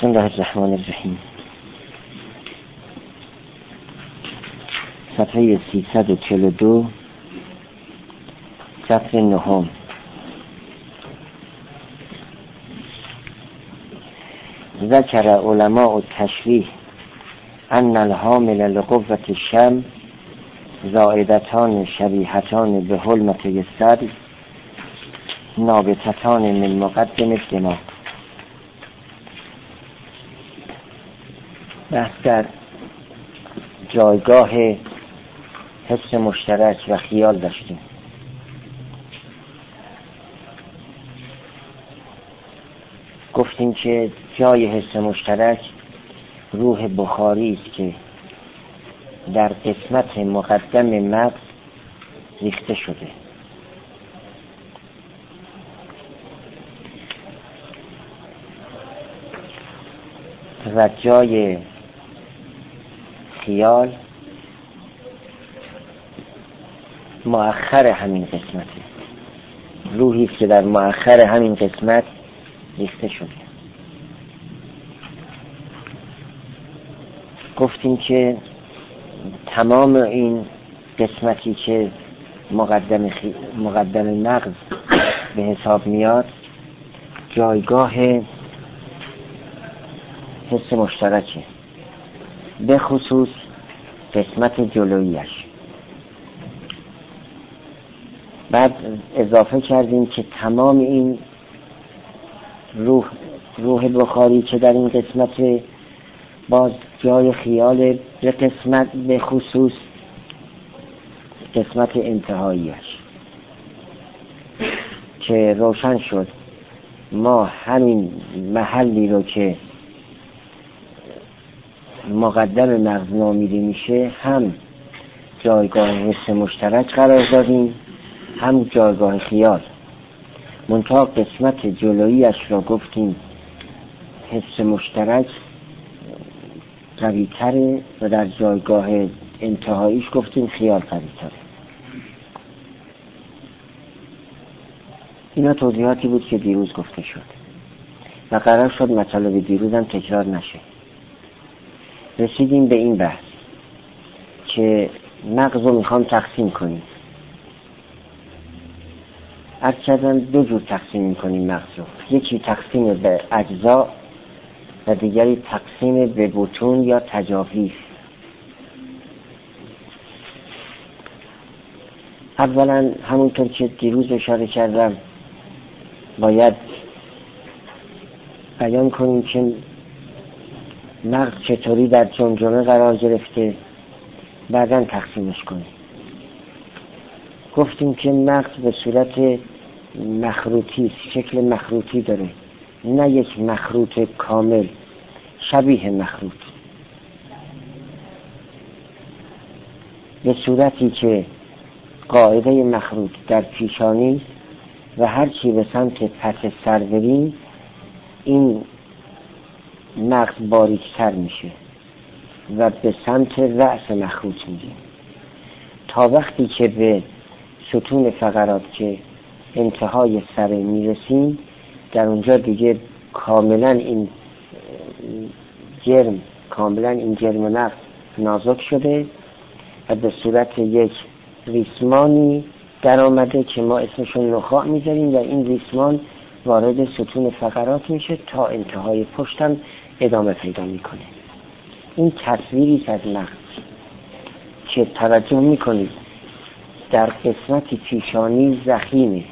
بسم الله الرحمن الرحیم. صفحه 342 سطر 9. ذکر علماء التشریح ان الحامل لقوة الشم زائدتان شبیهتان به حلمة الصدر نابتتان من مقدم الدماغ. بحث در جایگاه حس مشترک و خیال داشتیم. گفتیم که جای حس مشترک روح بخاری است که در قسمت مقدم مغز ریخته شده. و جای خیال مؤخر همین قسمته، روحی است که در مؤخر همین قسمت ریخته شده. گفتیم که تمام این قسمتی که مقدم مغز به حساب میاد جایگاه حس مشترکه، به خصوص قسمت جلویش. بعد اضافه کردیم که تمام این روح بخاری که در این قسمت باز جای خیال به قسمت به خصوص قسمت انتهاییش، که روشن شد ما همین محلی رو که مقدم مغز نامیده میشه هم جایگاه حس مشترک قرار دادیم هم جایگاه خیال. منتها قسمت جلویش را گفتیم حس مشترک قوی تره و در جایگاه انتهاییش گفتیم خیال قوی تره. اینا توضیحاتی بود که دیروز گفته شد و قرار شد مطالب دیروز هم تکرار نشه. رسیدیم به این بحث که مغز رو میخوام تقسیم کنیم. عرض کردن دو جور تقسیم کنیم مغز رو، یکی تقسیم به اجزا و دیگری تقسیم به بطون یا تجاویز. اولا همونطور که دیروز اشاره کردم باید بیان کنیم که مغز چطوری در جمجمه قرار گرفته، بعداً تقسیمش کنیم. گفتیم که مغز به صورت مخروطی، شکل مخروطی داره، نه یک مخروط کامل، شبیه مخروط، به صورتی که قاعده مخروط در پیشانی و هرچی به سمت پس سر بریم این مغز باریکتر میشه و به سمت رأس مخروط میریم تا وقتی که به ستون فقرات که انتهای سر میرسیم در اونجا دیگه کاملا این جرم مغز نازک شده و به صورت یک ریسمانی در آمده که ما اسمشون نخاع میذاریم و این ریسمان وارد ستون فقرات میشه تا انتهای پشتم ادامه پیدا میکنه. این تصویری از مغز که توجه میکنید در قسمت پیشانی ضخیمه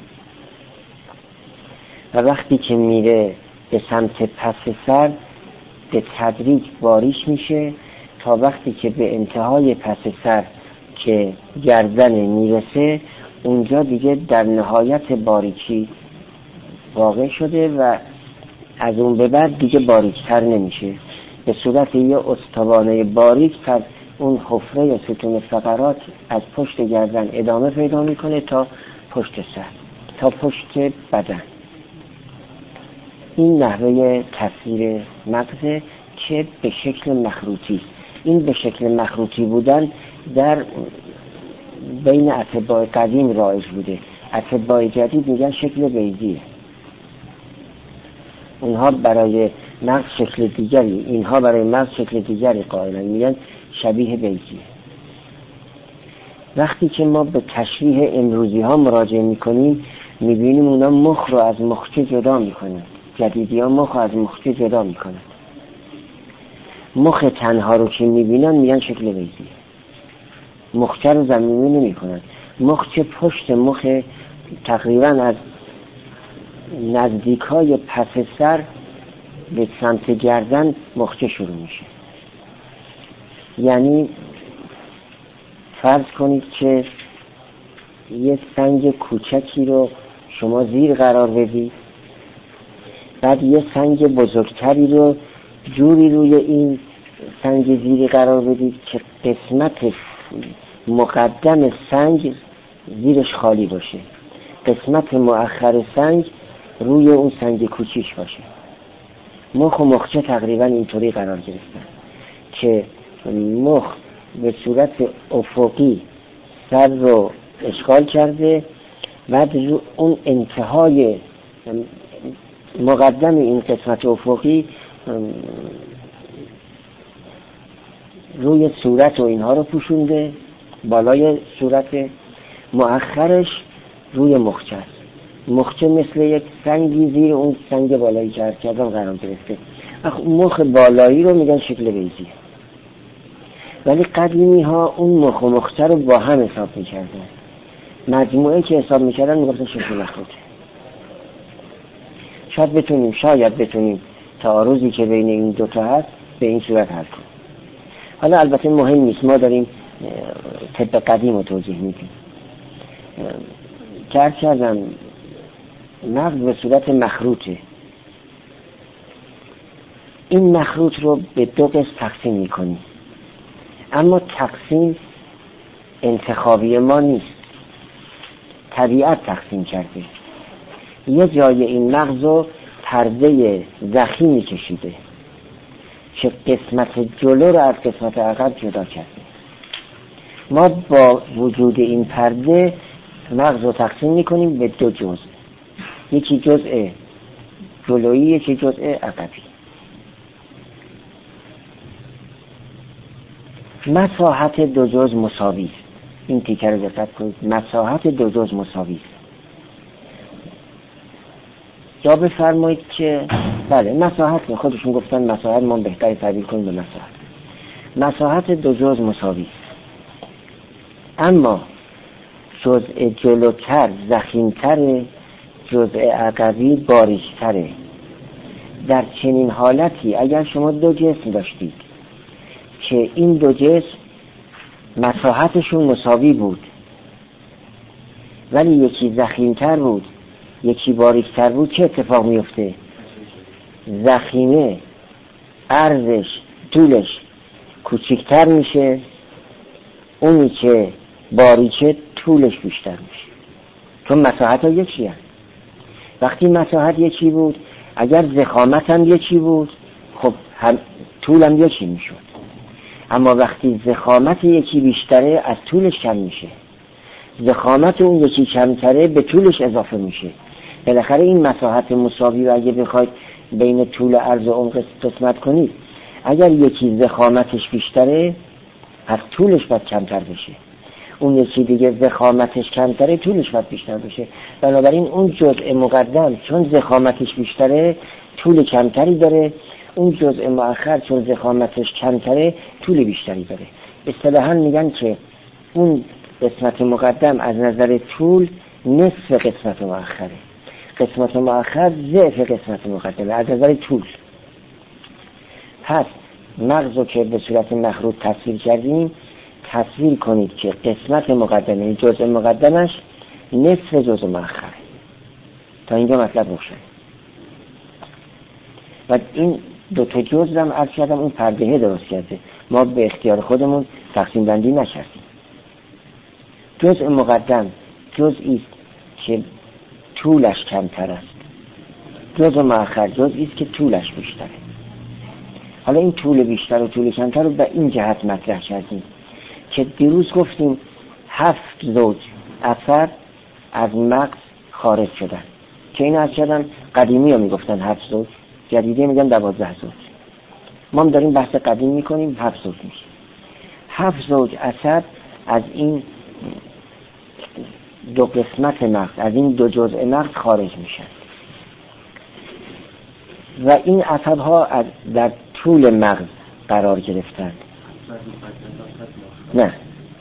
و وقتی که میره به سمت پس سر به تدریج باریک میشه تا وقتی که به انتهای پس سر که گردن میرسه اونجا دیگه در نهایت باریکی واقع شده و از اون به بعد دیگه باریکتر نمیشه، به صورت یه استوانه باریک تا اون حفره یا ستون فقرات از پشت گردن ادامه پیدا میکنه تا پشت سر، تا پشت بدن. این نحوه تصویر مغز که به شکل مخروطی. این به شکل مخروطی بودن در بین اطباء قدیم رایج بوده، اطباء جدید میگن شکل بیضیه. اونها برای مغز شکل دیگری، اینها برای مغز شکل دیگری قائلن، میگن شبیه بیضیه. وقتی که ما به تشریح امروزی ها مراجعه میکنیم میبینیم اونا مخ رو از مخچه جدا میکنن. جدیدی ها مخ رو از مخچه جدا میکنن. مخ تنها رو که میبینن میگن شکل بیضیه. مخچه رو زمینی نمیکنن. مخچه پشت مخ تقریبا از نزدیکای پس سر به سمت گردن مخچه شروع میشه. یعنی فرض کنید که یه سنگ کوچکی رو شما زیر قرار بدید، بعد یه سنگ بزرگتری رو جوری روی این سنگ زیری قرار بدید که قسمت مقدم سنگ زیرش خالی باشه، قسمت مؤخر سنگ روی اون سنگ کوچیش باشه. مخ و مخچه تقریبا اینطوری قرار گرفتن که مخ به صورت افقی سر رو اشغال کرده، بعد رو اون انتهای مقدم این قسمت افقی روی صورت و اینها رو پوشونده، بالای صورت، مؤخرش روی مخچه است. مخچه مثل یک سنگی زیر اون سنگ بالایی که عرض کردم قرار گرفته. مخ بالایی رو میگن شکل بیضیه. ولی قدیمی ها اون مخ و مخچه رو با هم حساب میکردن. مجموعه که حساب میکردن میگفتن شکل مخروطه. شاید بتونیم تعارضی که بین این دوتا هست به این صورت حل کنیم. حالا البته مهم نیست، ما داریم طب قدیم رو توضیح میدیم. که عرض کردم مغز به صورت مخروطه. این مخروط رو به دو قسم تقسیم میکنیم، اما تقسیم انتخابی ما نیست، طبیعت تقسیم کرده. یه جای این مغز رو پرده ضخیمی کشیده که قسمت جلو رو از قسمت عقب جدا کرده. ما با وجود این پرده مغز رو تقسیم میکنیم به دو جزء، یکی جزء جلویی، یکی جزء عقبی. مساحت دو جزء مساوی است. این تیکه رو دقت کنید، مساحت دو جزء مساوی است. یا بفرمایید که بله مساحت، خودشون گفتن مساحت، ما بهتری تعبیر کنیم به مساحت دو جزء مساوی است. اما جزء جلوتر ضخیم‌تر، جزء عقبی باریک‌تره. در چنین حالتی اگر شما دو جسم داشتید که این دو جسم مساحتشون مساوی بود ولی یکی ضخیم‌تر بود یکی باریک‌تر بود، چه اتفاق میفته؟ ضخیمه عرضش طولش کوچکتر میشه، اونی که باریکه طولش بیشتر میشه، چون مساحت ها یکی هست. وقتی مساحت یکی بود، اگر ضخامت هم یکی بود، خب طول هم یکی میشد. اما وقتی ضخامت یکی بیشتره، از طولش کم میشه. ضخامت اون یکی کمتره، به طولش اضافه میشه. بالاخره این مساحت مساوی رو اگه بخواید بین طول عرض و عمق قسمت کنید، اگر یکی ضخامتش بیشتره، از طولش باید کمتر بشه. اون یکی دیگه ضخامتش کمتره، طولش باید بیشتر بشه. بنابراین اون جزء مقدم چون ضخامتش بیشتره، طول کمتری داره. اون جزء مؤخر چون ضخامتش کمتره، طول بیشتری داره. اصطلاحاً میگن که اون قسمت مقدم از نظر طول نصف قسمت مؤخره، قسمت مؤخر ضعف قسمت مقدمه از نظر طول. پس مغزو که به صورت مخروط تصویر کردیم، تصویر کنید که قسمت مقدمه، جزء مقدمش نصف جزء مؤخره. تا اینجا مطلب روشن. و این دو تا جزء هم عرض کردم اون پردهه درست کرده، ما به اختیار خودمون تقسیم بندی نکردیم. جزء مقدم جزئی است که طولش کمتر است، جزء مؤخر جزئی است که طولش بیشتره. حالا این طول بیشتر و طول کمتر رو به این جهت مطرح کردیم که دیروز گفتیم 7 زوج اثر از مغز خارج شدن، که این از کردن قدیمی ها میگفتن 7 زوج، جدیده میگن 12 زوج. ما هم داریم بحث قدیم میکنیم 7 زوج میشه. 7 زوج عصب از این دو قسمت مغز، از این دو جزء مغز خارج میشن و این عصب ها در طول مغز قرار گرفتن. نه،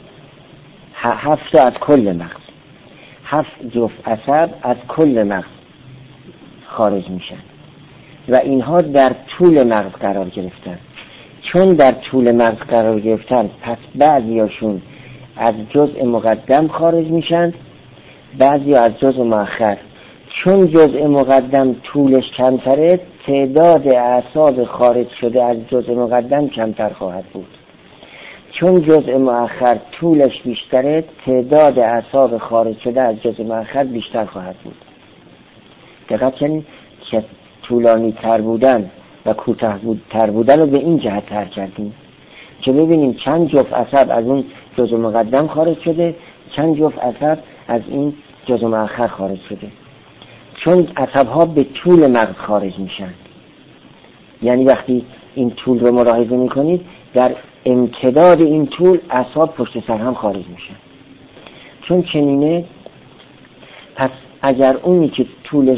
7 از کل مغز، 7 جفت عصب از کل مغز خارج میشن و اینها در طول مغز قرار گرفتن. چون در طول مغز قرار گرفتن، پس بعضیاشون از جزء مقدم خارج میشن، بعضی از جزء مؤخر. چون جزء مقدم طولش کمتره، تعداد اعصاب خارج شده از جزء مقدم کمتر خواهد بود. چون جزء مؤخر طولش بیشتره، تعداد اعصاب خارج شده از جزء مؤخر بیشتر خواهد بود. دقت کنید که طولانی تر بودن و کوتاه تر بودن رو به این جهت تر کردیم که ببینیم چند جفت عصب از اون جزء مقدم خارج شده، چند جفت عصب از این جزء مؤخر خارج شده. چون عصب‌ها به طول مغز خارج میشن، یعنی وقتی این طول رو ملاحظه میکنید، در امتداد این طول اعصاب پشت سر هم خارج میشن. چون چنینه، پس اگر اونی که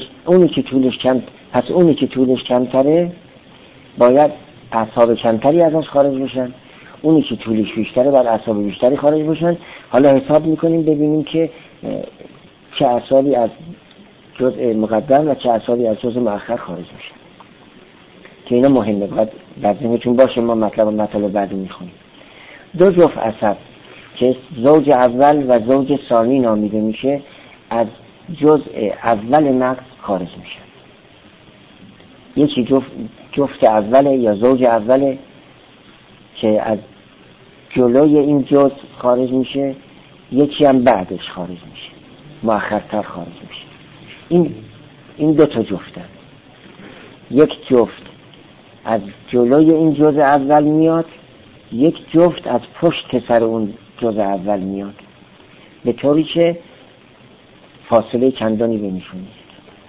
طولش کمتره باید اعصاب کمتری ازش خارج بشن، اونی که طولش بیشتره باید اعصاب بیشتری خارج بشن. حالا حساب میکنیم ببینیم که چه اعصابی از جزء مقدم و چه اعصابی از جزء مؤخر خارج میشن، که اینا مهمه، باید در ذهنتون باشه. ما مطلب بعدی میخونیم. 2 جفت عصب که زوج اول و زوج ثانی نامیده میشه، از جزء اول مغز خارج میشن. یکی جفت اوله یا زوج اوله که از جلوی این جزء خارج میشه، یکی هم بعدش خارج میشه، مؤخرتر خارج میشه. این 2 تا جفتن. یک جفت از جلوی این جزء اول میاد، یک جفت از پشت سر اون جزء اول میاد، به طوری که فاصله چندانی بینشون نیست.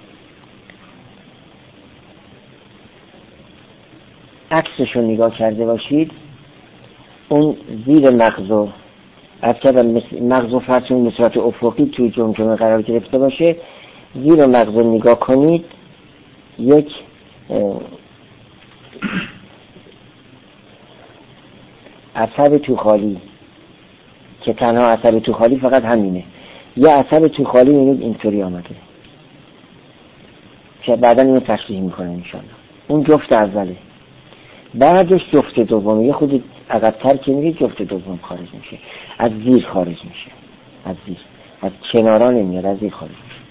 عکسش رو نگاه کرده باشید، اون زیر مغزو از کردم مغزو فرسون به صورت افقی توی جمجمه قرار گرفته باشه، زیر مغزو نگاه کنید، یک عصب توخالی که تنها عصب توخالی فقط همینه، یه عصب توخالی میبینید اینطوری آمده که بعدا اینو تشریح میکنه انشاءالله. اون جفت اوله، بعدش جفت دوم، یه خود عقب‌تر که میرید جفت دوم خارج میشه، از زیر خارج میشه، از زیر، از کنارا نمیاد، از زیر خارج میشه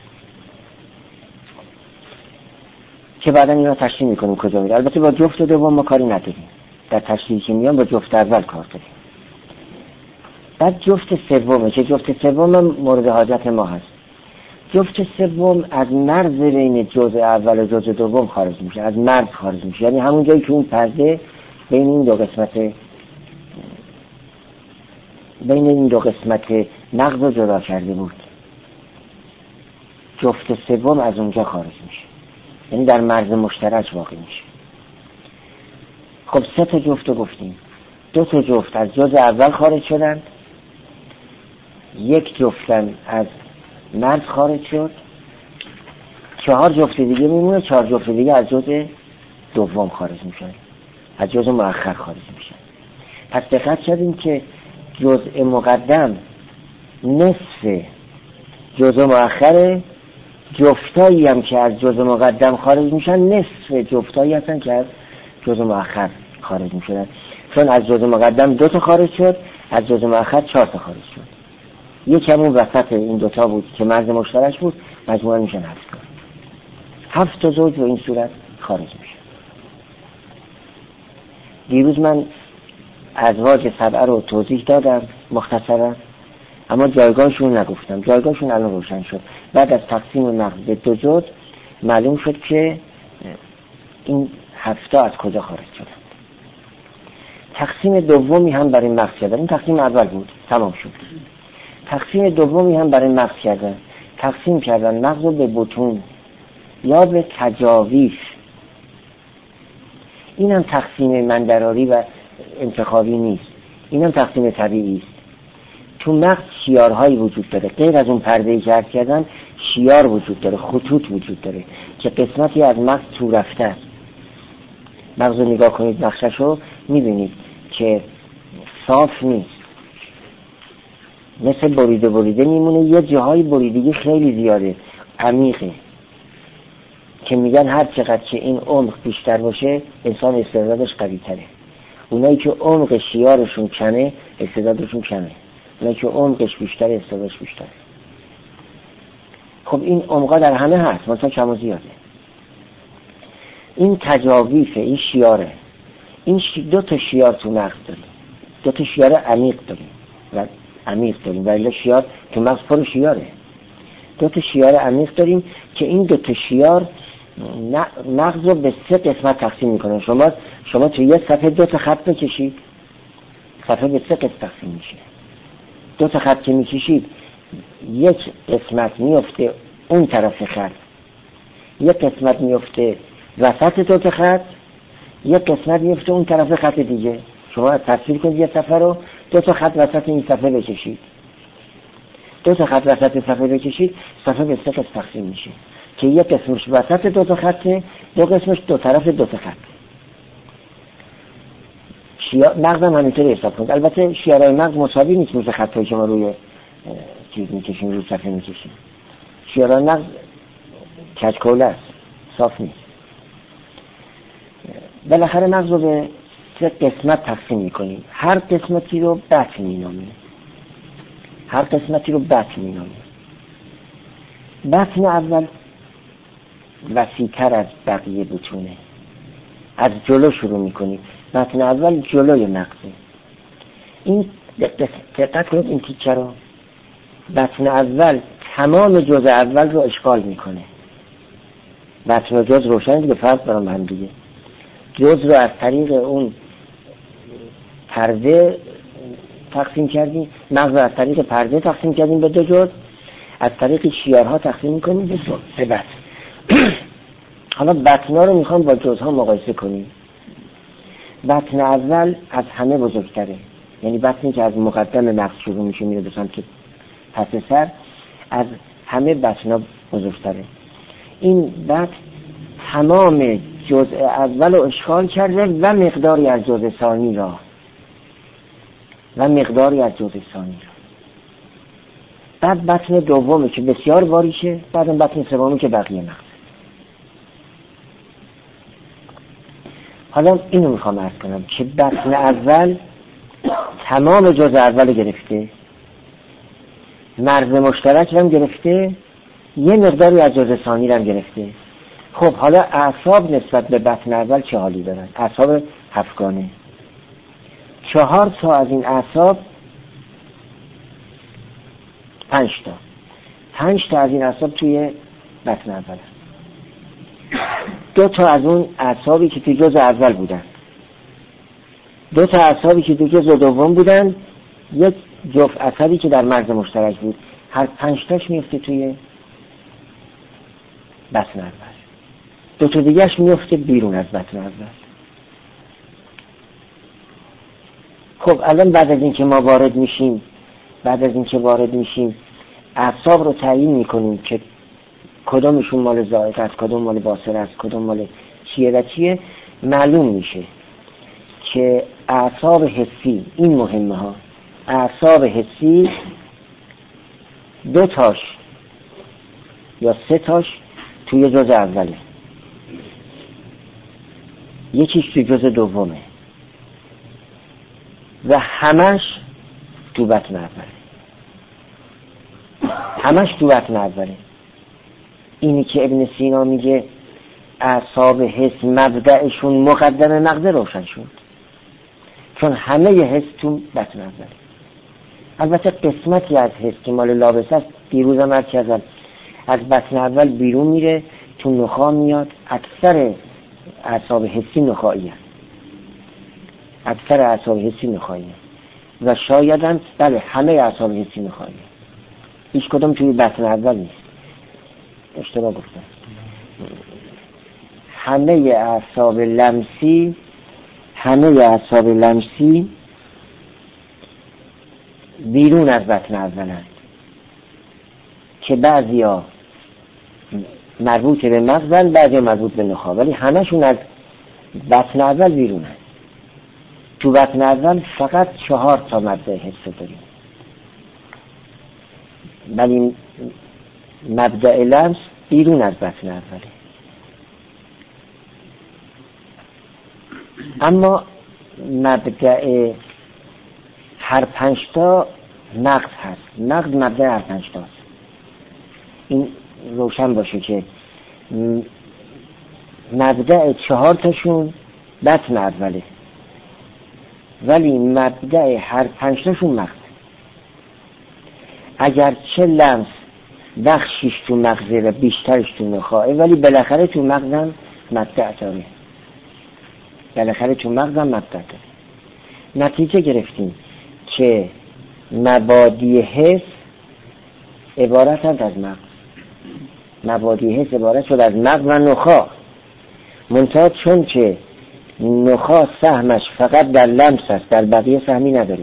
که بعدا اینو تشریح میکنیم کجا میره. البته با جفت دوم ما کاری نداریم، در تشریحی که میان با جفت اول کار داریم. بعد جفت سومه که جفت سوم مورد حاجت ما هست. جفت سوم از مرز بین جزء اول و جزء دوم خارج میشه، از مرز خارج میشه، یعنی همون جایی که اون پرده بین این دو قسمت مغز رو جدا کرده بود، جفت سوم از اونجا خارج میشه، یعنی در مرز مشترک واقع میشه. خب 3 تا جفت رو گفتیم. 2 تا جفت از جزء اول خارج شدن، یک جفتن از مرز خارج شد، 4 جفت دیگه میمونه، 4 جفت دیگه از جزء دوم خارج میشن، از جزء مؤخر خارج میشن. پس دقت کردیم که جزء مقدم نصف جزء مؤخره، جفتایی هم که از جزء مقدم خارج میشن نصف جفتایی هستن که از جزء مؤخر خارج میشن. چون از جزء مقدم 2 تا خارج شد، از جزء مؤخر 4 تا خارج شد. یک همون وسط این 2 تا بود که مرز مشترک بود، مجموعا میشن 7 تا. 7 تا زوج به این صورت خارج میشه. دیروز من ازواج 7 رو توضیح دادم مختصرا، اما جایگاهشون نگفتم. جایگاهشون الان روشن شد. بعد از تقسیم مغز به 2 جزء معلوم شد که این 7 تا از کجا خارج شدن. تقسیم دومی هم برای مغز کردن. این تقسیم اول بود، تمام شد. تقسیم دومی هم برای مغز کردن. تقسیم کردن مغز رو به بطون یا به تجاویف این هم تقسیم مندراری و انتخابی نیست، این هم تقسیم طبیعی است. تو مغز شیارهایی وجود داره، غیر از اون پرده‌ای که عرض کردم شیار وجود داره، خطوط وجود داره که قسمتی از مغز تو رفته است. مغز رو نگاه کنید، نقشش رو میبینید که صاف نیست، مثل بریده میمونه، یه جاهای بریدگی خیلی زیاده، عمیقه، که میگن هر چقدر که این عمق بیشتر باشه انسان استعدادش قوی تره. اونایی که عمق شیارشون کمه استعدادشون کمه، اونایی که عمقش بیشتر استعدادش بیشتره. خب این عمقا در همه هست، مثلا کم و زیاده. این تجاویفه، این شیاره. این دو تا شیار تو مغز داریم، دو تا شیار عمیق داریم و الا شیار تو مغز پر شیاره. دو تا شیار عمیق داریم که این دو تا شیار مغز رو به 3 قسمت تقسیم میکنه. شما تو یه صفحه 2 تا خط بکشید، صفحه به 3 قسمت تقسیم میشه. 2 تا خط که میکشید یک قسمت میفته اون طرف خط، یک قسمت میفته وسط 2 تا خط، یک قسمت میفته اون طرف خط دیگه. شما تصویر کنید یه صفحه رو 2 تا خط وسط این صفحه بکشید، 2 تا خط وسط صفحه بکشید، صفحه به 3 قسمت تقسیم میشه که یک قسمش وسط 2 تا خطه، 2 قسمش 2 طرف 2 تا خط. مغز هم همینطوری حساب کنید. البته شیارهای مغز مساوی نیست مثل خطایی که ما روی چیز میکشیم، روی صفحه میکشیم. شیارهای مغز کجکوله است، صاف نیست. بالاخره مغز رو به 3 قسمت تقسیم میکنیم، هر قسمتی رو بطن مینامیم. بطن اول وسیع‌تر از بقیه بطونه، از جلو شروع میکنیم. بطن اول جلوی مغزه. این دقت کنید این تیکه رو، بطن اول تمام جزء اول رو اشغال میکنه. بطن و جزء روشن دیگه، فرق دارن هم دیگه. جزء رو از طریق اون پرده تقسیم کردیم، مغز رو از طریق پرده تقسیم کردیم به 2 جزء، از طریق شیارها تقسیم میکنیم به بطن. حالا بطن‌ها رو میخوام با جزءها مقایسه کنیم. بطن اول از همه بزرگتره، یعنی بطنی که از مقدم مغز شروع میشه میره به سمت پس سر، از همه بطن‌ها بزرگتره. این بطن تمام جزء اول رو اشغال کرده و مقداری از جزء ثانی را بعد بطن دومی که بسیار باریشه، بعد بطن سومی که بقیه مغز. حالا اینو میخوام عرض کنم که بطن اول تمام جزء اول گرفته، مرز مشترک هم گرفته، یه مقداری از جزء ثانی هم گرفته. خب حالا اعصاب نسبت به بطن اول چه حالی دارن؟ اعصاب 7 گانه. 4 تا از این اعصاب 5 تا از این اعصاب توی بطن اول هست. 2 تا از اون اعصابی که توی جزء اول بودن، 2 تا اعصابی که توی جزء دوم بودن، یک جفت عصبی که در مرز مشترک بود، هر 5 تاش میفته توی بطن اول. 2 تا دیگهش میفته بیرون از بطن اول. خب الان بعد از اینکه وارد میشیم اعصاب رو تعیین میکنیم که کدومشون مال ذائقه است، کدوم مال باصره است، کدوم مال چیه و چیه. معلوم میشه که اعصاب حسی، این مهمه ها، اعصاب حسی 2 تاش یا 3 تاش توی جزء اوله، یکیش توی جزء دومه و همش تو بطن اوله. اینی که ابن سینا میگه اعصاب حس مبدأشون مقدم مغز روشن شد، چون همه حس تو بطن اوله. البته قسمتی از حس که مال لابس است دیروزم عرض کردم از بطن اول بیرون میره تو نخاع میاد. اکثر اعصاب حسی نخاعی و شایدن بله همه اعصاب حسی نخاعی، هیچ کدوم توی بطن اول نیست. اشتباه گفتم. همه اعصاب لمسی همه اعصاب لمسی بیرون از بطن اولند که بعضیا مربوط به مغزن، بعضیا مربوط به نخاع، ولی همشون از بطن اول بیرونن. تو بطن اول فقط 4 تا مبدأ حس داریم، ولی مبدأ لمس بیرون از بطن اوله. اما مبدأ هر 5 تا مغز هست. مغز مبدأ هر 5 تا هست. این روشن باشه که مبدأ 4 تاشون بطن اوله، ولی مبدأ هر 5 تاشون مغز. اگر چه لمس بخشیش تو مغزه و بیشترش تو نخاعه، ولی بالاخره تو مغزم مبدأ داره. بالاخره تو مغزم مبدأ داره. نتیجه گرفتیم که مبادی حس عبارتند از مغز. مبادی حس عبارت شد از مغز و نخاع. منتها چون که نخاع سهمش فقط در لمس است، در بقیه سهمی نداره،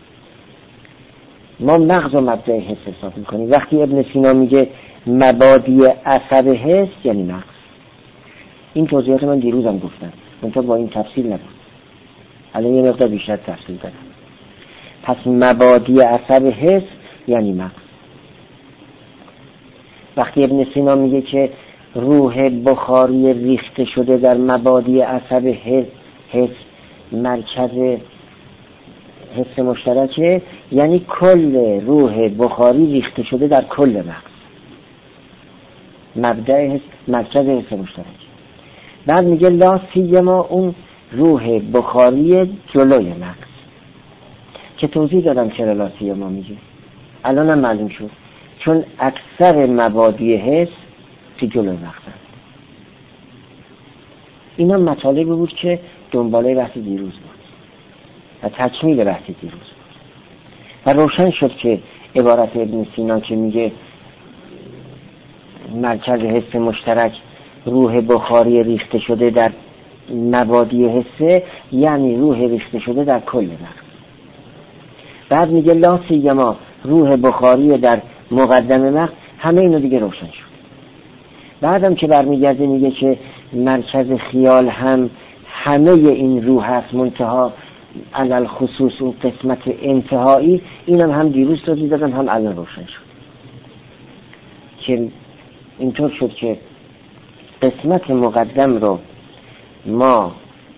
ما مغز و مبدأ حس حساب میکنیم. وقتی ابن سینا میگه مبادی عصب حس یعنی مغز. این توضیحات من دیروزم گفتم، منتها با این تفصیل نبود. الان یه مقدار بیشتر تفصیل دادم. پس مبادی عصب حس یعنی مغز. وقتی ابن سینا میگه که روح بخاری ریخته شده در مبادی عصب حس مرکز حس مشترکه، یعنی کل روح بخاری ریخته شده در کل مغز، مبدأ حس، مرکز حس مشترک. بعد میگه لا سیما اون روح بخاری جلوی مغز، که توضیح دادم چرا لا سیما میگه، الانم معلوم شد. چون اکثر مبادی حس تو جلوی مغزن. اینا مطالبی بود که دنباله بحث دیروز بود و تکمیل بحث دیروز بود و روشن شد که عبارت ابن سینا که میگه مرکز حس مشترک روح بخاری ریخته شده در مبادی حسه، یعنی روح ریخته شده در کل مغز. بعد میگه لا سیما روح بخاری در مقدم مغز. همه اینو دیگه روشن شد. بعدم که برمیگرده میگه که مرکز خیال هم همه این روح هست، منتها علل خصوص اون قسمت انتهایی. اینم هم دیروز توضیح دادم، هم الان روشن شد که اینطور شد که قسمت مقدم رو ما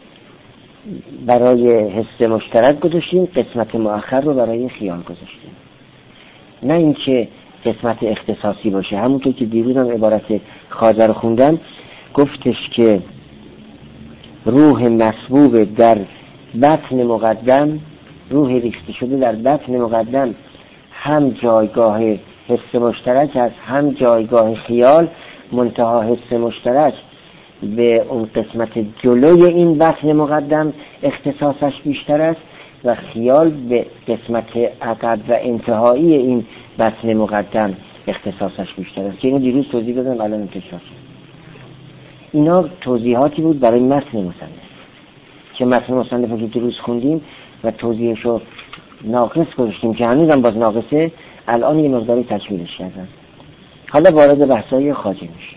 برای حس مشترک گذاشتیم، قسمت مؤخر رو برای خیال گذاشتیم. نه اینکه قسمت اختصاصی باشه. همونطور که دیروز هم عبارت خواجه رو خوندم، گفتش که روح مسبوب در بطن مقدم، روح ریخته شده در بطن مقدم، هم جایگاه حس مشترک است، هم جایگاه خیال. منتها حس مشترک به اون قسمت جلوی این بطن مقدم اختصاصش بیشتر است و خیال به قسمت عقب و انتهایی این بطن مقدم اختصاصش بیشتر است، که اینو دیروز توضیح دادم، الان تکرار کردم. اینا توضیحاتی بود برای متن مصنف، که متن مصنف رو دیروز خوندیم و توضیحشو ناقص گذاشتیم که هنوزم باز ناقصه. الان یه مقداری تکمیلش کردم. حالا وارد بحثای خواجه میشیم.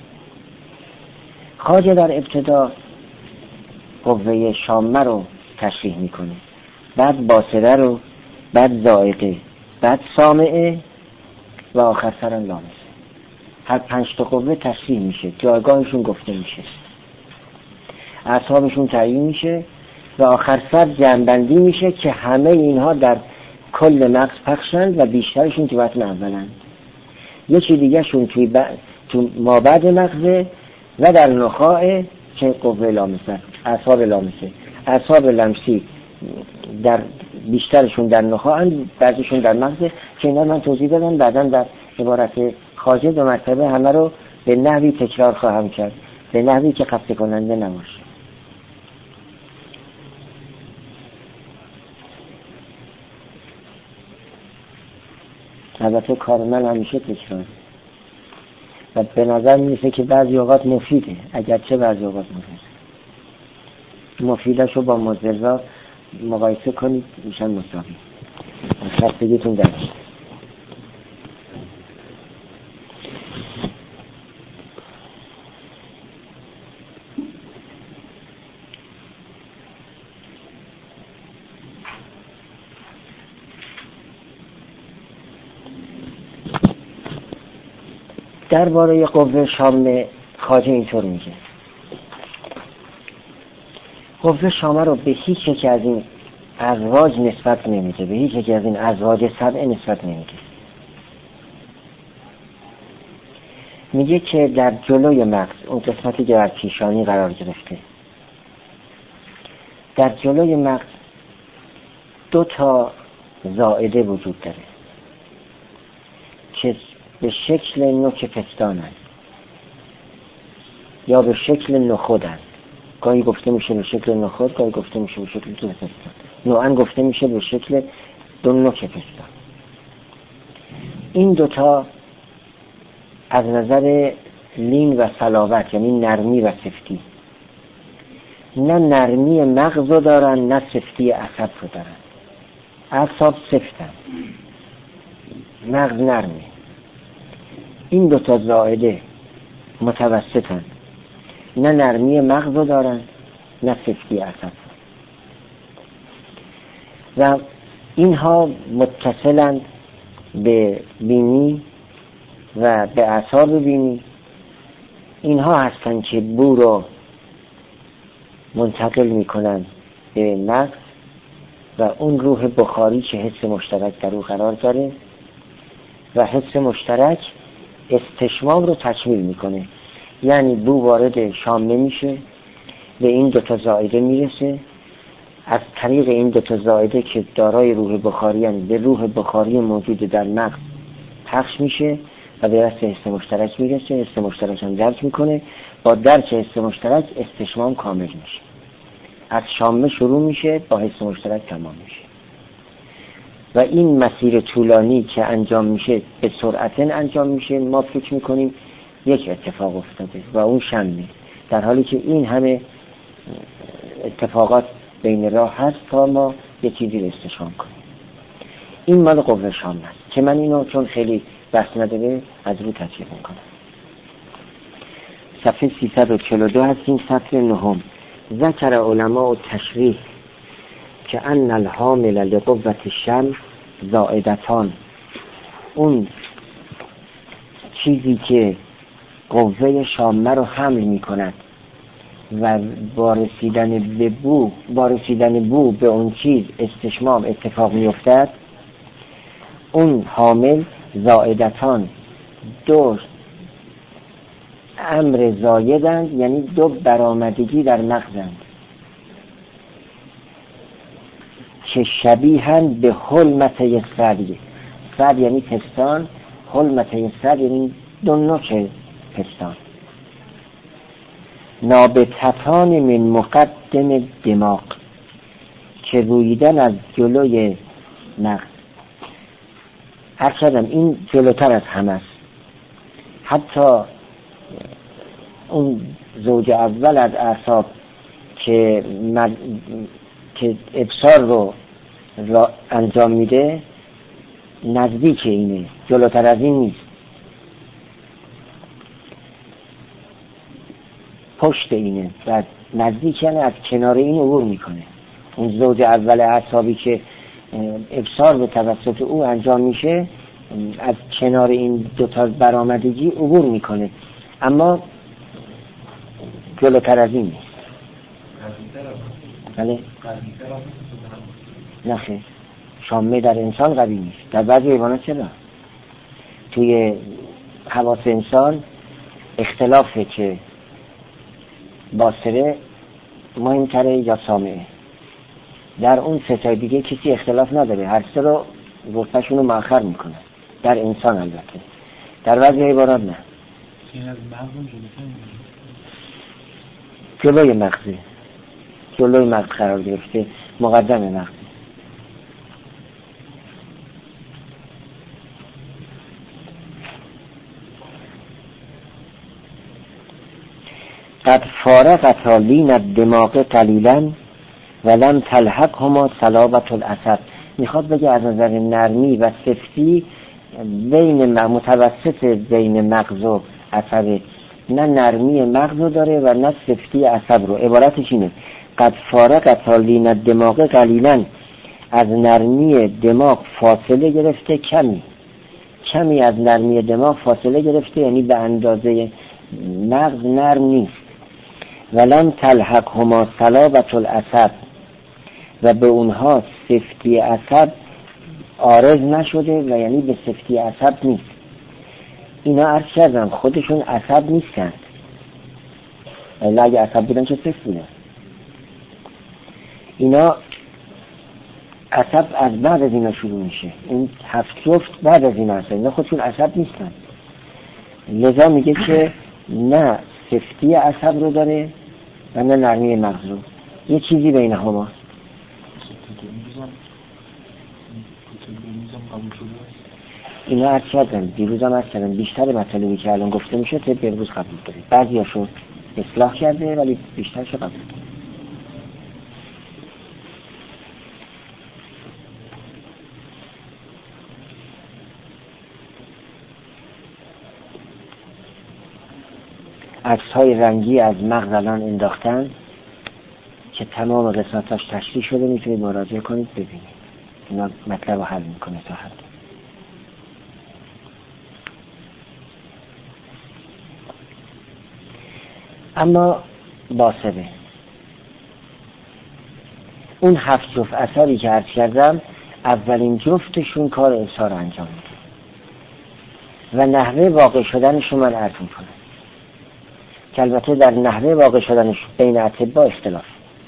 خواجه در ابتدا قوه شامه رو تشریح میکنه، بعد باصره رو، بعد ذائقه، بعد سامعه و آخر سرم لامسه. هر 5 تا قوه تشریح میشه، جایگاهشون گفته میشه، اعصابشون تعیین میشه و آخر سر جمع‌بندی میشه که همه اینها در کل مغز پخشند و بیشترشون تو بطن اولند. یکی دیگه شون تو مابعد مغزه و در نخاع که قوه لامسه، اعصاب لامسه. اعصاب لمسی در بیشترشون در نخاع، بعضیشون در مغزه، که اینا من توضیح دادم. بعداً در عبارت خواجه 2 مرتبه همه رو به نحوی تکرار خواهم کرد، به نحوی که خسته کننده نباشه. البته کار من همیشه تکرار و به نظر میرسه که بعضی اوقات مفیده، اگرچه بعضی اوقات مفیده. مفیدش رو با مضرات مقایسه کنید میشن مساوی. خستگیتون درش. درباره قوه شامه خواجه اینطور میگه: قوه شامه رو به هیچ یک از این ازواج نسبت نمیده، به هیچ یک از این ازواج سبع نسبت نمیده. میگه که در جلوی مغز، اون قسمتی که در پیشانی قرار گرفته، در جلوی مغز 2 زائده وجود داره که به شکل نوک پستانند یا به شکل نخودند. گاهی گفته میشه به شکل نخود، گاهی گفته میشه به شکل 2 پستان. نوعاً گفته میشه به شکل 2 نوک پستان. این 2 از نظر لین و صلابت، یعنی نرمی و سفتی، نه نرمی مغز رو دارن نه سفتی عصب رو دارن. اعصاب سفتن، مغز نرمی. این 2 زائده متوسطن، نه نرمی مغز رو دارن نه سفتی عصب. و اینها متصلند به بینی و به اعصاب بینی. اینها هستند که بو رو منتقل میکنن به مغز و اون روح بخاری که حس مشترک در او قرار داره و حس مشترک استشمام رو تکمیل میکنه. یعنی بو وارد شامه میشه، به این 2 زائده میرسه، از طریق این 2 زائده که دارای روح بخاری هستند به روح بخاری موجود در مغز پخش میشه و به دست حس مشترک میرسه. حس مشترک هم درک میکنه، با درک حس مشترک استشمام کامل میشه. از شامه شروع میشه، با حس مشترک تمام میشه. و این مسیر طولانی که انجام میشه به سرعت انجام میشه. ما فکر میکنیم یک اتفاق افتاده و اون شمه، در حالی که این همه اتفاقات بین راه هست تا ما یک چیزی رو استشمام کنیم. این مال قوه شامه است که من اینو چون خیلی بحث نداره از رو تشریح میکنم. صفحه 342 هستیم، سطر 9. ذکر علماء تشریح که ان الحامل لقوة الشمس زائدتان. اون چیزی که قوه شامه رو حمل میکند و با رسیدن بو به اون چیز استشمام اتفاق میافتد، اون حامل زائدتان 2 امر زایدند، یعنی 2 برآمدگی در مغزند که شبیهند به حلمته صدر. صدر یعنی پستان، حلمته صدر یعنی 2 نوک پستان. نابتتان من مقدم دماغ که رویدن از جلوی مغز. هر کدام این جلوتر از همه است. حتی اون زوج اول از اعصاب که ابصار رو انجام میده نزدیک اینه، جلوتر از این نیست، پشت اینه و نزدیک، یعنی از کنار این عبور میکنه. اون زوج اول اعصابی که ابصار به توسط او انجام میشه از کنار این 2 برآمدگی عبور میکنه، اما جلوتر از این نیست. بله؟ نخیر، شامه در انسان قوی نیست. در بعضی حیوانات چرا؟ توی حواس انسان اختلافه که باصره مهمتره یا سامعه. در اون 3 دیگه کسی اختلاف نداره، هر 3 رو گفتشون رو مؤخر میکنه. در انسان البته، در بعضی حیوانات نه. جلوی مغزه، جلوی مغز قرار گرفته، مقدم مغز. قد فارقتا لین الدماغ قلیلا ولم تلحقهما صلابة العصب. میخواد بگه از نظر نرمی و سفتی بین متوسط بین مغز و عصب، نه نرمی مغز رو داره و نه سفتی عصب رو. عبارتش اینه قد فارقتا لین الدماغ قلیلا، از نرمی دماغ فاصله گرفته، کمی از نرمی دماغ فاصله گرفته، یعنی به اندازه مغز نرم نیست. ولم تلحقهما صلابة العصب، و به اونها سفتی عصب عارض نشده و یعنی به سفتی عصب نیست. اینا عرض کردم خودشون عصب نیستند، ولی اگه عصب بودن چه سفت بودن. اینا عصب از بعد از اینا شروع میشه، این 7 جفت بعد از اینا هستن، اینا خودشون عصب نیستن. لذا میگه که نه سفتی عصب رو داره و نه نرمی مغز رو، یه چیزی بین هما. اینا عرض کردن دیروز هم عرض کردن بیشتر مطالبی که الان گفته میشه طبق امروز قبول داره، بعضی هاشون اصلاح کرده ولی بیشترش قبول داره. عکس‌های رنگی از مغز الان انداختن که تمام قسمتاش تشریح شده، میتونید مراجعه کنید ببینید، اینا مطلب رو حل میکنه تا حد. اما باسبه اون 7 جفت اثری که عرض کردم، اولین جفتشون کار احصار انجام میده و نحوه واقع شدنشون من عرض میکنم که البته در نحوه واقع شدنش بین اطباء اختلاف.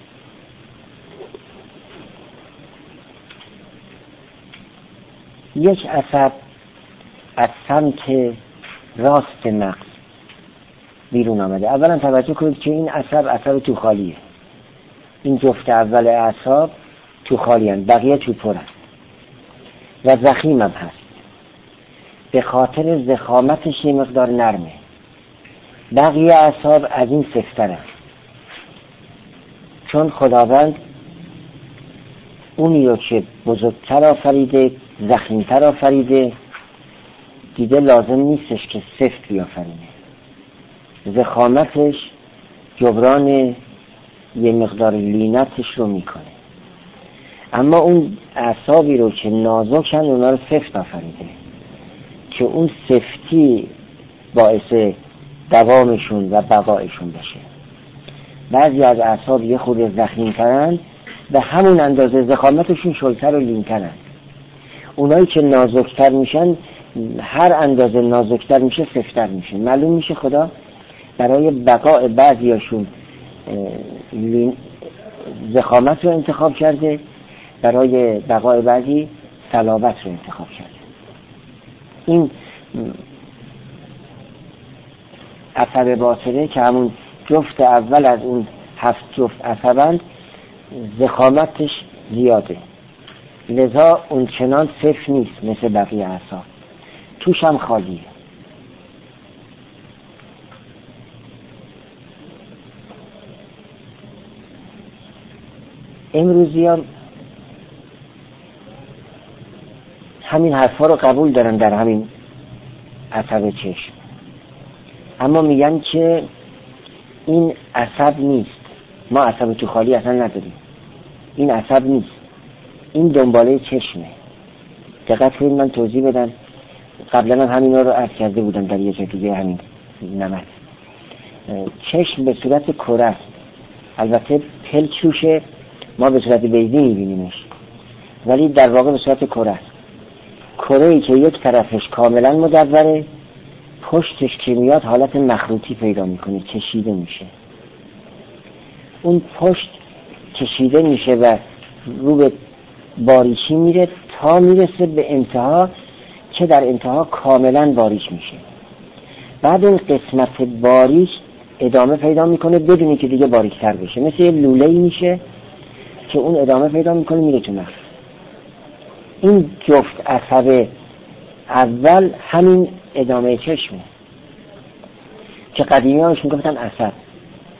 یک عصب از سمت راست مغز بیرون آمده. اولا توجه کنید که این عصب تو خالیه، این جفت اول اعصاب تو خالی هست، بقیه تو پر هست و ضخیم هم هست، به خاطر ضخامتش یه مقدار نرمه. بقیه اعصاب از این سفتر هست، چون خداوند اونی رو که بزرگتر آفریده، ضخیمتر آفریده، دیده لازم نیستش که سفت بیافرینه. ضخامتش جبران یه مقدار لینتش رو میکنه. اما اون اعصابی رو که نازکن اونا رو سفت آفریده که اون سفتی باعث دوامشون و بقایشون بشه. بعضی از اعصاب یه خورده ضخیم‌ترن به همون اندازه ضخامتشون شلتر و لینترن. اونایی که نازکتر میشن هر اندازه نازکتر میشه سفتر میشه. معلوم میشه خدا برای بقای بعضیاشون ضخامت رو انتخاب کرده، برای بقای بعضی صلابت رو انتخاب کرده. این عصب باطنه که همون جفت اول از اون 7 جفت عصبند، ضخامتش زیاده، لذا اون چنان صفر نیست مثل بقیه اعصاب، توش هم خالیه. امروزی هم همین حرفا رو قبول دارن در همین عصب چشم، اما میگن که این عصب نیست، ما عصب تو خالی اصلا نداریم، این عصب نیست، این دنباله چشمه. دقت کنید من توضیح بدم، قبلا هم همینا رو عرض کرده بودم در یه جای دیگه همین نمط. چشم به صورت کره است، البته پلچوشه ما به صورت بیضی میبینیمش، ولی در واقع به صورت کره است. کره‌ای که یک طرفش کاملا مدوره، پشتش که میاد حالت مخروطی پیدا میکنه، کشیده میشه. اون پشت کشیده میشه و رو به باریکی میره تا میرسه به انتها که در انتها کاملا باریک میشه. بعد این قسمت باریک ادامه پیدا میکنه بدونی که دیگه باریکتر بشه، مثل یه لوله‌ای میشه که اون ادامه پیدا میکنه میره تو مغز. این جفت عصب اول همین ادامه چشمه که قدیمی هاش میگفتن عصب،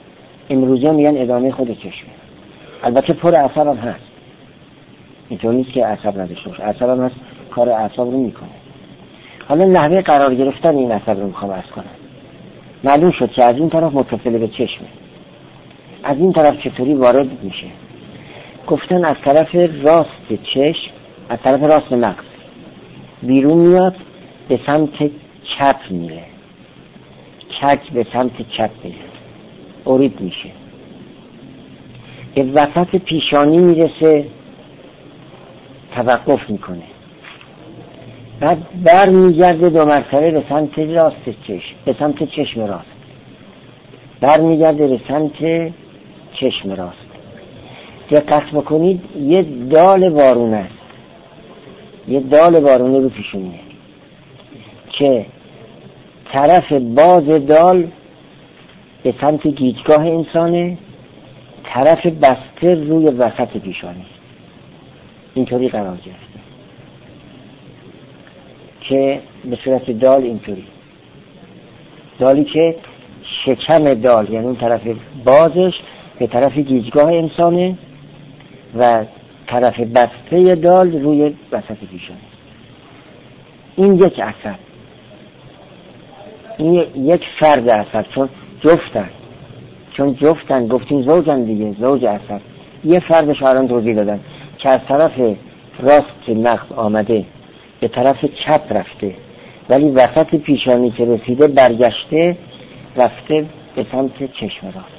امروزی میگن ادامه خود چشمه. البته پر عصب هم هست، اینطور نیست که عصب نداشته باشه، عصب هم هست، کار اعصاب رو میکنه. حالا نحوه قرار گرفتن این عصب رو میخوام عرض کنم. معلوم شد که از این طرف متصل به چشمه، از این طرف چطوری وارد میشه؟ گفتن از طرف راست چشم، از طرف راست مغز بیرون میاد، به سمت چپ میره، چک به سمت چپ میره، اورید میشه، به وسط پیشانی میرسه، توقف میکنه، بعد بر میگرده 2 مرتبه به سمت راست چشم، به سمت چشم راست، بر میگرده به سمت چشم راست. دقت بکنید یه دال وارونه است، یه دال وارونه رو پیشونیه که طرف باز دال به سمت گیجگاه انسانه، طرف بسته روی وسط پیشانی، اینطوری قرار گرفته که به صورت دال اینطوری، دالی که شکم دال یعنی اون طرف بازش به طرف گیجگاه انسانه و طرف بسته دال روی وسط پیشانی. این یک عصب، این یک فرد عصب، چون جفتن گفتیم زوجن دیگه، زوج عصب. یه فردش الان توضیح دادن که از طرف راست مغز آمده به طرف چپ رفته، ولی وسط پیشانی که رسیده برگشته رفته به سمت چشم راست.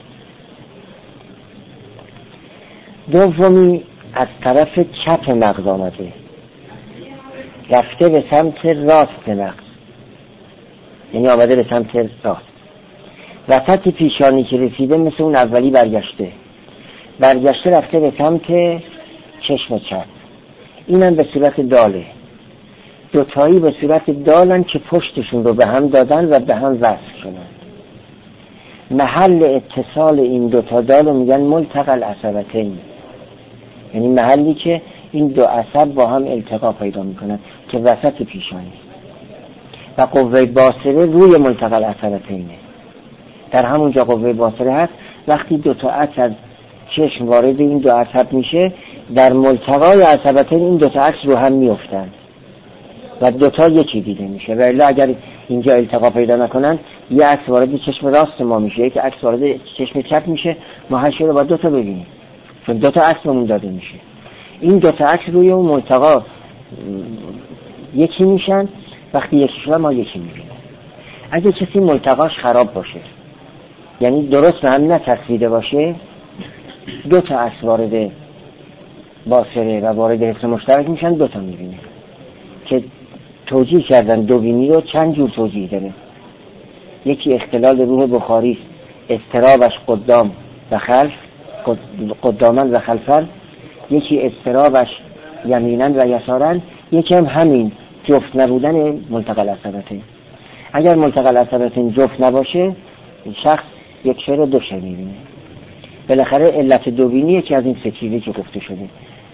دومی از طرف چپ مغز آمده رفته به سمت راست مغز، یعنی آمده به سمت راست، وسط پیشانی که رسیده مثل اون اولی برگشته رفته به سمت چشم چپ. اینم به صورت داله، دوتایی به صورت دالن که پشتشون رو به هم دادن و به هم وصل شدن. محل اتصال این دوتا دال رو میگن ملتقى العصبتین، یعنی محلی که این دو عصب با هم التقا پیدا میکنن که وسط پیشانی، و قوه باصره روی ملتقى العصبتینه. در همونجا قوه باصره هست. وقتی دوتا عکس از چشم وارد این دو عصب میشه، در ملتقای عصبتین این دوتا عکس رو هم میافتن و دوتا یکی دیده میشه. ولی اگر اینجا التقا پیدا نکنن، یه عکس وارد چشم راست ما میشه، یک عکس وارد چشم چپ میشه، ما هر شی رو با دوتا ببینیم چون دوتا عکس بهمون داده میشه. این دوتا عکس روی اون ملتقا یکی میشن، وقتی یکی شدن ما یکی میبینیم. اگه کسی ملتقاش خراب باشه، یعنی درست به هم نچسبیده باشه، دوتا عکس وارد باصره و وارد حس مشترک میشن، دوتا میبینیم که توجیه کردن دوبینی رو چند جور توجیه داره. یکی اختلال روح بخاری، اضطرابش قدام و خلف، قدامن و خلفن. یکی اضطرابش یمینن و یسارن. یکی هم همین جفت نبودن ملتقى العصبتین. اگر ملتقى العصبتین جفت نباشه، شخص یک شی رو دو شی میبینه. بالاخره علت دوبینی یکی از این سه چیزی که گفته شده.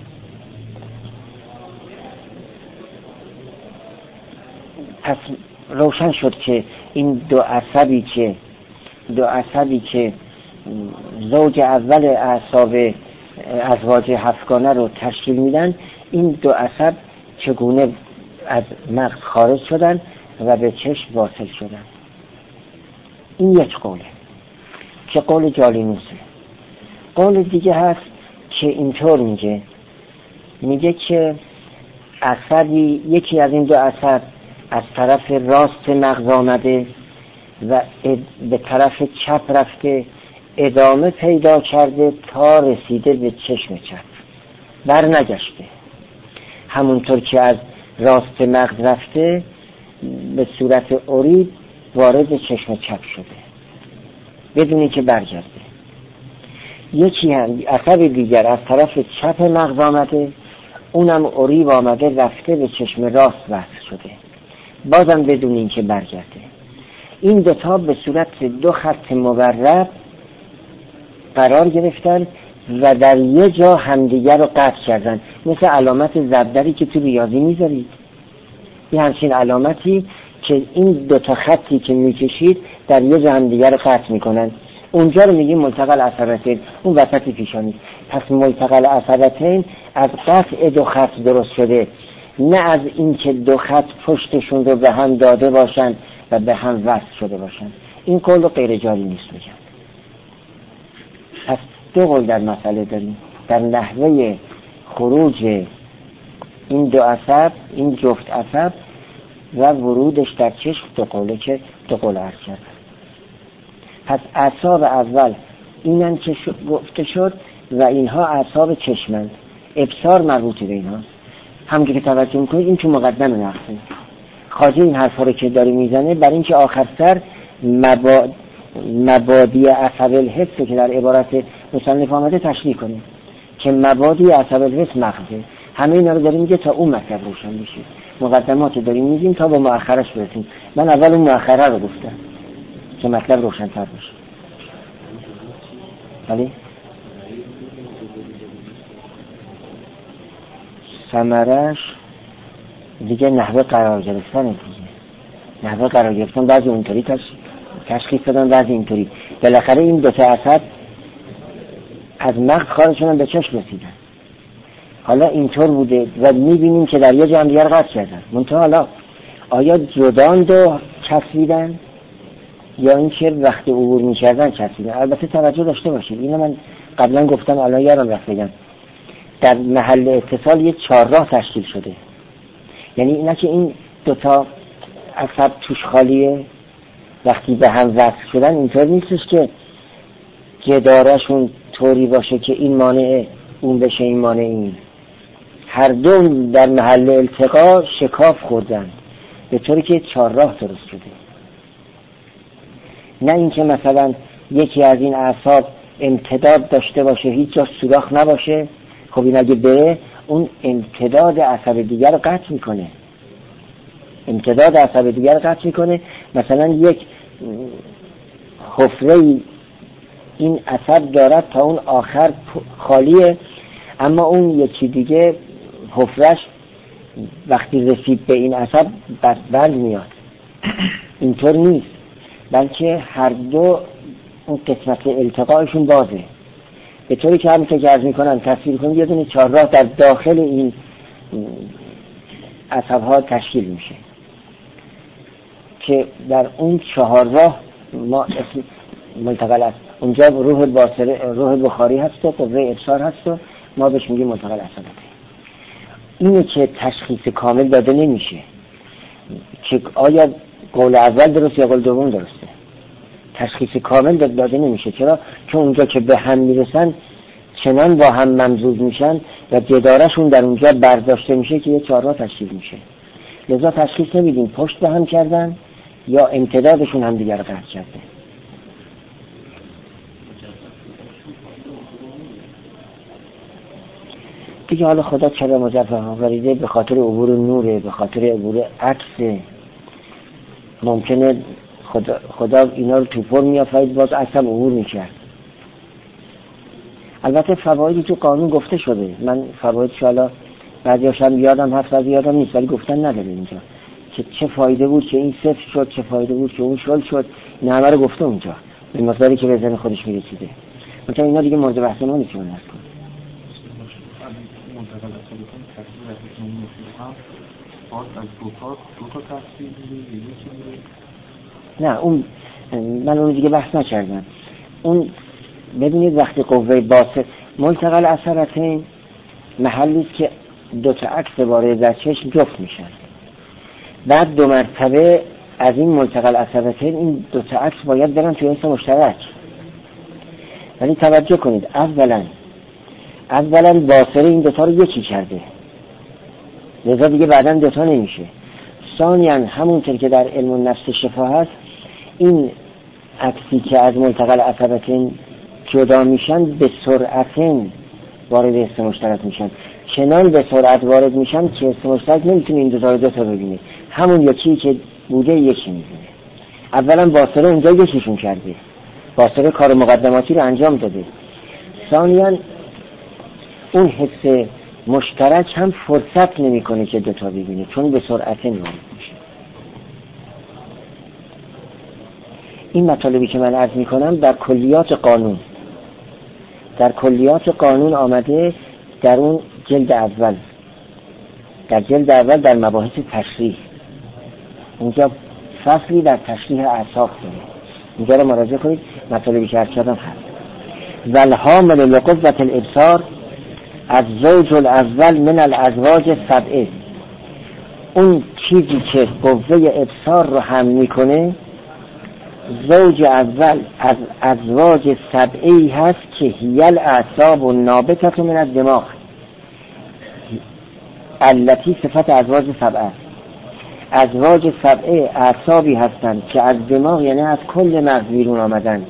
پس روشن شد که این دو عصبی که زوج اول اعصاب ازواج هفتگانه رو تشکیل میدن، این دو عصب چگونه از مغز خارج شدن و به چشم واصل شدن. این یک قوله که قول جالینوسه. قول دیگه هست که اینطور میگه که عصبی، یکی از این دو عصب از طرف راست مغز آمده و به طرف چپ رفته، ادامه پیدا کرده تا رسیده به چشم چپ، بر نگشته. همونطور که از راست مغز رفته به صورت اورید وارد چشم چپ شده بدونی که برگرده. یکی هم عصب دیگر از طرف چپ مغز آمده، اونم اورید آمده رفته به چشم راست وصل شده، بازم بدون این که برگرده. این دوتا به صورت دو خط مورب قرار گرفتن و در یه جا همدیگر رو قطع کردن، مثل علامت ضربدری که تو ریاضی میذارید. یه همچین علامتی که این دوتا خطی که میکشید در یه جا همدیگر رو قطع میکنن اونجا رو میگیم ملتقى العصبتین، اون وسط پیشانی. پس ملتقى العصبتین از قطع دو خط درست شده، نه از این که دو خط پشتشون رو به هم داده باشند و به هم وصل شده باشند. این قول غیر جاری نیست میگن. پس دو قول در مسئله داریم در نحوه خروج این دو عصب، این جفت عصب و ورودش در چشم. دو قوله که دو قول عرض کرد. پس اعصاب اول اینن که گفته شد و اینها اعصاب چشمند. ابصار مربوط به اینها. همونجور که توجه میکنید این تو مقدم نقصه. خواجه این حرفا رو که داره میزنه برای اینکه آخر سر مبادی عصب الحس که در عبارت مصنف آمده تشریح کنه که مبادی عصب الحس مغزه. همه اینا رو داریم میگه تا اون مطلب روشن بشه. مقدمات داریم میگیم تا با مؤخرش برسیم. من اول اون مؤخره رو گفتم که مطلب روشن‌تر بشه. ولی ثمرش دیگه نحوه قرار گرفتن دیگه. نحوه قرار گرفتن بعضی اونطوری تشخیص دادن، بعضی اینطوری. بالاخره این دو تا عصب از مغز خارج شدن به چشم رسیدن. حالا اینطور بوده و میبینیم که در یه جا هم دیگر قطع کردن. منتها حالا آیا جداند و چسبیدن یا این که وقتی عبور میکردن چسبیدن؟ البته توجه داشته باشید، اینو من قبلا گفتم الان یادم رفت بگم، در محل اتصال یه چهارراه تشکیل شده. یعنی اینا که این دوتا عصب توش خالیه وقتی به هم وصل شدن اینطور نیستش که جدارشون طوری باشه که این مانع اون بشه این مانع این. هر دو در محل التقا شکاف خوردن به طوری که چهارراه درست شده. نه اینکه مثلا یکی از این اعصاب امتداد داشته باشه هیچ جا سوراخ نباشه، خب این اگه بره اون امتداد عصب دیگر قطع میکنه. امتداد عصب دیگر قطع میکنه. مثلا یک حفره این عصب دارد تا اون آخر خالیه، اما اون یکی دیگه حفرش وقتی رسید به این عصب بند میاد. اینطور نیست، بلکه هر دو اون قسمت التقایشون بازه، به طوری که همین که عرض میکنن تصویر کنید یه دونه چهارراه در داخل این عصبها تشکیل میشه که در اون چهارراه ما اسم ملتقى است. اونجا روح بخاری هست و قوه ابصار هست و ما بهش میگیم ملتقى العصبتین. اینه که تشخیص کامل داده نمیشه که آیا قول اول درست یا قول دوم درسته. تشخیص کامل داده نمیشه. چرا؟ چون اونجا که به هم میرسن چنان با هم ممزوج میشن و جدارشون در اونجا برداشته میشه که یه چهارراه تشکیل میشه. لذا تشخیص نمیدیم پشت به هم کردن یا امتدادشون هم دیگر قطع کرده. دیگه حالا خدا چرا مجفف آوریده؟ به خاطر عبور نوره، به خاطر عبور عکسه. ممکنه خدا اینا رو تو پر میافرید باز عکسم عبور میکرد. البته فوایدی تو قانون گفته شده. من فوایدش حالا بعضی‌هاش هم یادم هست بعضی یادم نیست، ولی گفتن نداره اینجا که چه فایده بود که این صفر شد، چه فایده بود که اون شل شد. این همه رو گفته اونجا به مقداری که به ذهن خودش میرسیده. مثلا اینا دیگه مورد بحث ما نیست. نه اون من اون دیگه بحث نکردم. اون ببینید وقتی قوه باسط ملتقى العصبتین محلی است که دو تا عکس وارد در چشم جفت میشن. بعد دو مرتبه از این ملتقى العصبتین این دو تا عکس باید برن توی حس مشترک. ولی توجه کنید اولا باصره این دوتا رو یکی کرده، لذا دیگه بعداً دوتا نمیشه. ثانیاً همونطور که در علم النفس شفا هست، این عکسی که از ملتقى العصبتین جدا میشن به سرعتین وارد حس مشترک میشن. چنان به سرعت وارد میشن که حس مشترک نمیتونه این دوتا ببینه. همون یکی که بوده یکی میبینه. اولا باصره اونجا یکیشون کرده، باصره کار مقدماتی رو انجام داده. ثانیاً اون حس مشترک هم فرصت نمیکنه که دوتا ببینه، چون به سرعت وارد میشه. این مطالبی که من عرض میکنم در کلیات قانون آمده، در اون جلد اول، در مباحث تشریح. اونجا فصلی در تشریح اعصاب داره، اینجا رو مراجعه کنید، مطالبی که عرض کردم هست. والحامل لقوة الابصار الزوج الاول من الازواج 7. اون چیزی که قوه ابصار رو حمل میکنه زوج اول از ازواج 7 هست که هی الاعصاب النابتة من الدماغ التي صفت ازواج 7. ازواج 7 اعصابی هستند که از دماغ، یعنی از کل مغز بیرون آمدن.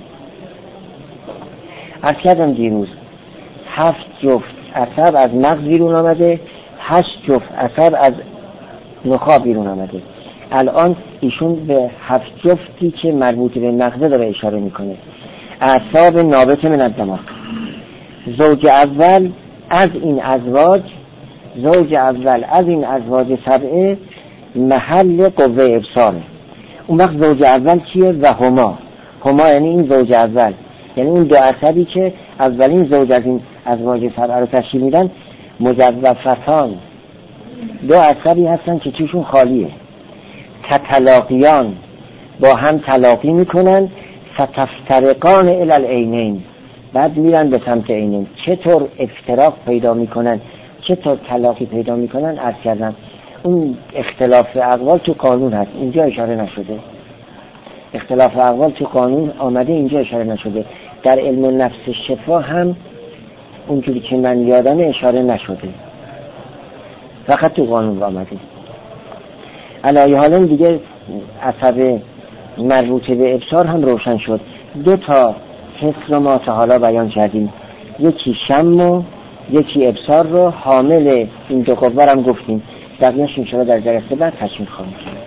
عرض کردم دیروز 7 جفت عصب از مغز بیرون آمده، 8 جفت عصب از نخاع بیرون آمده. الان ایشون به 7 جفتی که مربوط به مغز داره اشاره میکنه. اعصاب نابته من الدماغ. زوج اول از این ازواج 7 محل قوه ابصاره. اون وقت زوج اول کیه؟ و هما یعنی این زوج اول، یعنی اون دو عصبی که اولین زوج از این ازواج 7 رو تشکیل میدن، مجوفتان، دو عصبی هستن که توشون خالیه. تتلاقیان، با هم تلاقی میکنن. فتفترقان الی العینین، بعد میرن به سمت عینین. چطور افتراق پیدا میکنن، چطور تلاقی پیدا میکنن عرض کردم. اون اختلاف اقوال تو قانون هست، اینجا اشاره نشده. اختلاف اقوال تو قانون آمده، اینجا اشاره نشده. در علم نفس شفا هم اونجوری که من یادم اشاره نشده، فقط تو قانون آمده. علایه حالا دیگه عصب مربوط به ابصار هم روشن شد. 2 تا حس رو ما تا حالا بیان کردیم، یکی شم و یکی ابصار رو حامل این 2 قوه هم گفتیم. بقیه‌اش انشاءالله در جلسه بعد تکمیل خواهیم کرد.